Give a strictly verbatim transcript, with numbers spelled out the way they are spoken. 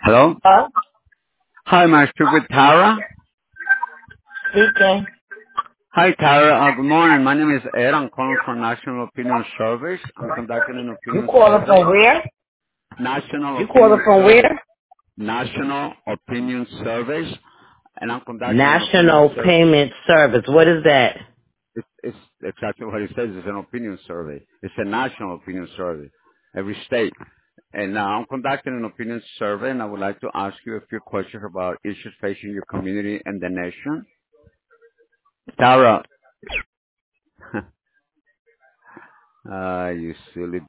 Hello? Hello? Hi, am I speak with Tara? Speaking. Hi, Tara. Uh, good morning. My name is Ed. I'm calling from National Opinion Service. I'm conducting an You opinion calling survey. from where? National You calling Opinion from Service. where? National Opinion Service. And I'm conducting an opinion National survey. Payment Service. What is that? It's, it's exactly what it says. It's an opinion survey. It's a national opinion survey. Every state. And now I'm conducting an opinion survey, and I would like to ask you a few questions about issues facing your community and the nation. Tara. Ah, you silly